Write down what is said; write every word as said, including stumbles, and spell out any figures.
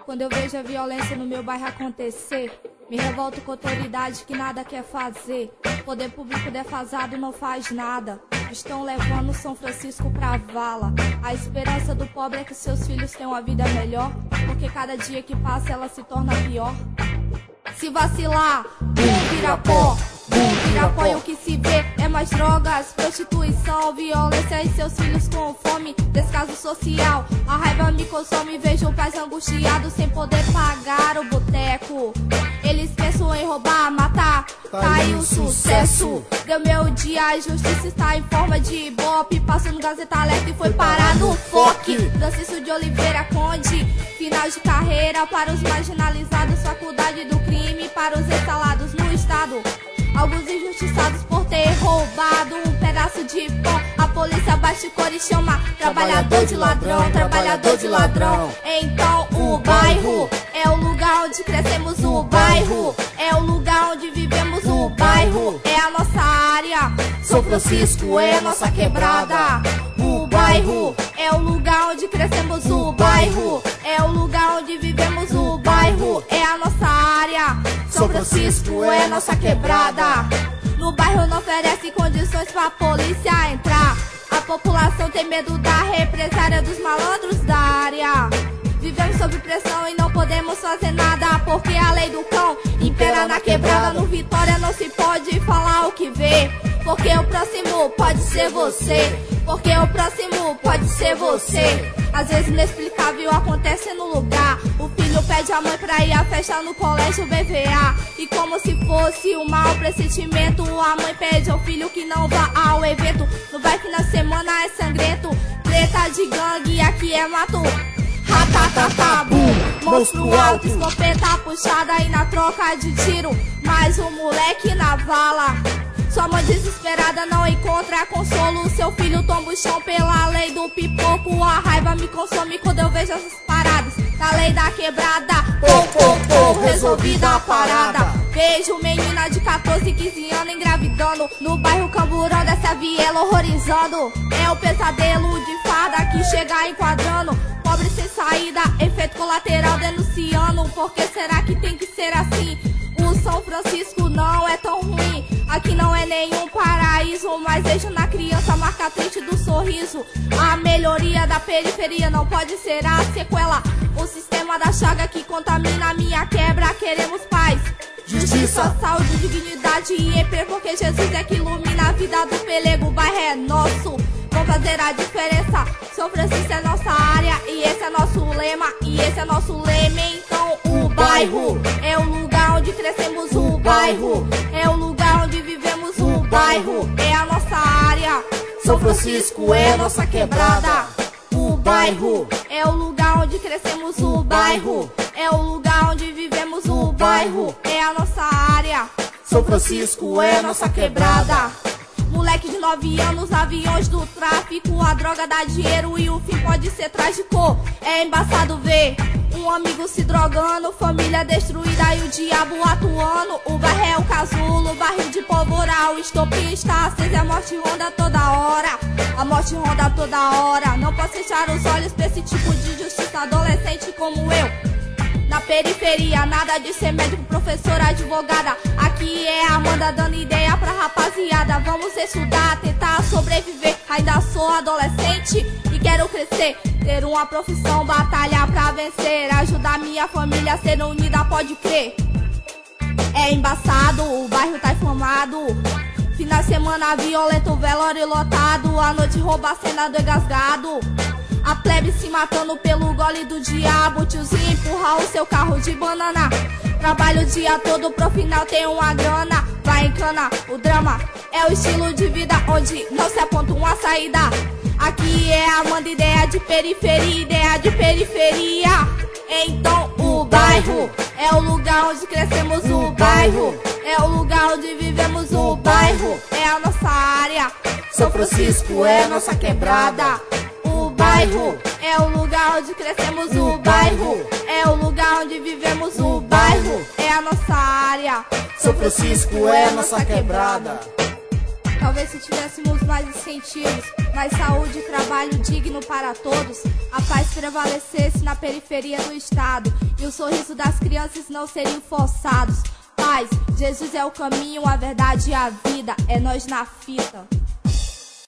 Quando eu vejo a violência no meu bairro acontecer, me revolto com a autoridade que nada quer fazer. Poder público defasado não faz nada. Estão levando São Francisco pra vala. A esperança do pobre é que seus filhos tenham uma vida melhor, porque cada dia que passa ela se torna pior. Se vacilar, bum, vira pó. Bum, vira pó, e o que se vê é mais drogas, prostituição, violência e seus filhos com fome, descaso social. A raiva me consome, vejo pais angustiados sem poder pagar o boteco. Eles pensam em roubar, matar, tá aí o sucesso. Deu meu dia, a justiça está em forma de ibope. Passou no Gazeta Alerta e foi parar no F O C. Francisco de Oliveira Conde, final de carreira para os marginalizados, faculdade do crime para os instalados no estado. Alguns injustiçados por ter roubado um pedaço de pão. A polícia bate cor e chama trabalhador de ladrão, trabalhador de ladrão. Então o bairro é o lugar onde crescemos, o bairro é o lugar onde vivemos, o bairro é a nossa área. São Francisco é a nossa quebrada. O bairro é o lugar onde crescemos, o bairro é o lugar onde vivemos, o bairro é a nossa área. São Francisco é nossa quebrada. No bairro não oferece condições pra polícia entrar. A população tem medo da represária dos malandros da área. Vivemos sob pressão e não podemos fazer nada, porque a lei do cão impera na quebrada. No Vitória não se pode falar o que vê, porque o próximo pode ser você. Porque o próximo pode ser você. Às vezes inexplicável acontece no lugar. O filho pede a mãe pra ir à festa no colégio B V A, e como se fosse um mau pressentimento, a mãe pede ao filho que não vá ao evento. No bairro na semana é sangrento, treta de gangue, aqui é mato. Ratatatá, bum, monstro alto, escopeta puxada e na troca de tiro, mais um moleque na vala. Sua mãe desesperada não encontra consolo, seu filho tomba o chão pela lei do pipoco. A raiva me consome quando eu vejo essas paradas. Na lei da quebrada, pô, pô, pô, resolvida a parada. Vejo menina de quatorze, quinze anos engravidando no bairro Camburão dessa viela horrorizando. É o pesadelo de farda que chega enquadrando. Pobre sem saída, efeito colateral denunciando. Por que será que tem que ser assim? O São Francisco não é tão ruim, aqui não é nenhum paraíso, mas vejo na criança a marca triste do sorriso. A melhoria da periferia não pode ser a sequela. O sistema da chaga que contamina a minha quebra. Queremos paz, justiça, saúde, dignidade e emprego, porque Jesus é que ilumina a vida do pelego. O bairro é nosso, vamos fazer a diferença. São Francisco é nossa área e esse é nosso lema, e esse é nosso lema. Então o bairro é o lugar onde crescemos, o bairro é o lugar onde vivemos, o bairro é a nossa área. São Francisco é a nossa quebrada. O bairro é o lugar onde crescemos, o bairro é o lugar onde vivemos, o bairro é a nossa área. São Francisco é a nossa quebrada. Moleque de nove anos, aviões do tráfico, a droga dá dinheiro e o fim pode ser trágico. É embaçado ver um amigo se drogando, família destruída e o diabo atuando. O bairro é o casulo, barril de pólvora, o estopim está aceso, a morte ronda toda hora. A morte ronda toda hora. Não posso fechar os olhos pra esse tipo de justiça, adolescente como eu. Na periferia, nada de ser médico, professor, advogada. Aqui é a Amanda dando ideia pra rapaziada. Vamos estudar, tentar sobreviver. Ainda sou adolescente e quero crescer, ter uma profissão, batalhar pra vencer, ajudar minha família a ser unida, pode crer. É embaçado, o bairro tá inflamado. Final de semana violento, velório lotado. A noite rouba a cena do engasgado. A plebe se matando pelo gole do diabo. Tiozinho empurra o seu carro de banana. Trabalha o dia todo pro final ter uma grana. Vai em cana, o drama é o estilo de vida onde não se aponta uma saída. Aqui é a manda ideia de periferia, ideia de periferia. Então o bairro é o lugar onde crescemos, o bairro é o lugar onde vivemos, o bairro é a nossa área. São Francisco é a nossa quebrada. O bairro é o lugar onde crescemos, o bairro é o lugar onde vivemos, o bairro é a nossa área. São Francisco é a nossa quebrada. Talvez se tivéssemos mais incentivos, mais saúde e trabalho digno para todos, a paz prevalecesse na periferia do estado e o sorriso das crianças não seriam forçados. Paz, Jesus é o caminho, a verdade e a vida, é nós na fita.